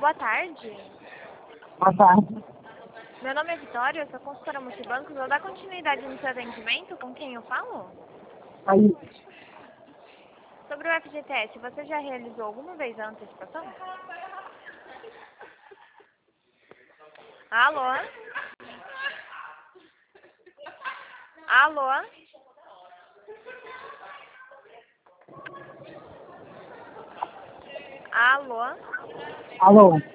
Boa tarde. Boa tarde. Meu nome é Vitória, eu sou consultora multibancos. Vou dar continuidade no seu atendimento. Com quem eu falo? Aí, Sobre o FGTS, você já realizou alguma vez a antecipação? Alô? Alô? Alô? alô?